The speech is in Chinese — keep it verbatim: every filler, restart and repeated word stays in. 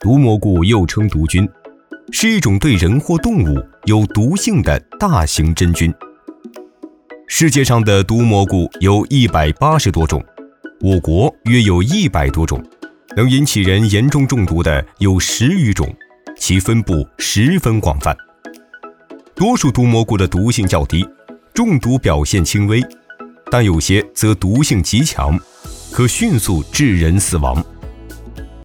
毒蘑菇又称毒菌，是一种对人或动物有毒性的大型真菌。世界上的毒蘑菇有一百八十多种，我国约有一百多种，能引起人严重中毒的有十余种，其分布十分广泛。多数毒蘑菇的毒性较低，中毒表现轻微，但有些则毒性极强，可迅速致人死亡。